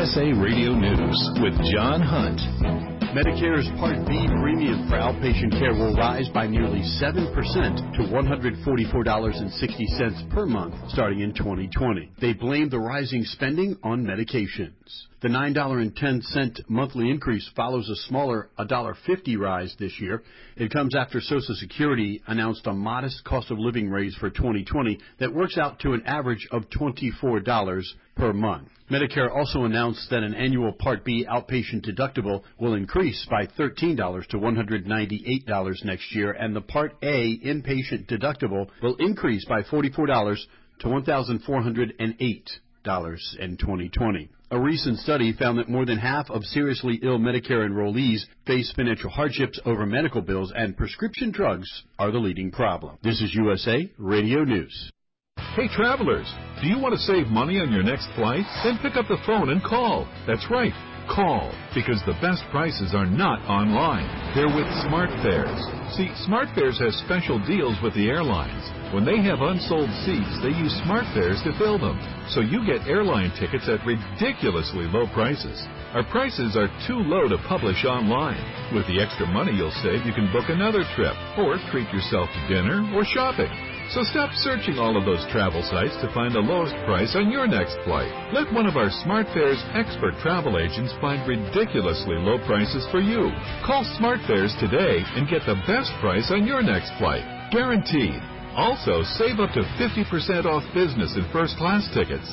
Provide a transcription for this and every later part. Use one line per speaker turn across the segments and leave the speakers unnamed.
USA Radio News with John Hunt.
Medicare's Part B premium for outpatient care will rise by nearly 7% to $144.60 per month starting in 2020. They blame the rising spending on medications. The $9.10 monthly increase follows a smaller $1.50 rise this year. It comes after Social Security announced a modest cost of living raise for 2020 that works out to an average of $24 per month. Medicare also announced that an annual Part B outpatient deductible will increase by $13 to $198 next year, and the Part A inpatient deductible will increase by $44 to $1,408 in 2020. A recent study found that more than half of seriously ill Medicare enrollees face financial hardships over medical bills, and prescription drugs are the leading problem. This is USA Radio News.
Hey, travelers, do you want to save money on your next flight? Then pick up the phone and call. That's right, call, because the best prices are not online. They're with SmartFares. See, SmartFares has special deals with the airlines. When they have unsold seats, they use SmartFares to fill them. So you get airline tickets at ridiculously low prices. Our prices are too low to publish online. With the extra money you'll save, you can book another trip or treat yourself to dinner or shopping. So stop searching all of those travel sites to find the lowest price on your next flight. Let one of our SmartFares expert travel agents find ridiculously low prices for you. Call SmartFares today and get the best price on your next flight. Guaranteed. Also, save up to 50% off business and first-class tickets.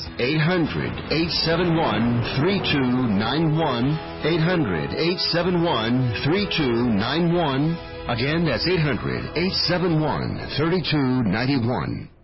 800-871-3291. 800-871-3291. Again, that's 800-871-3291.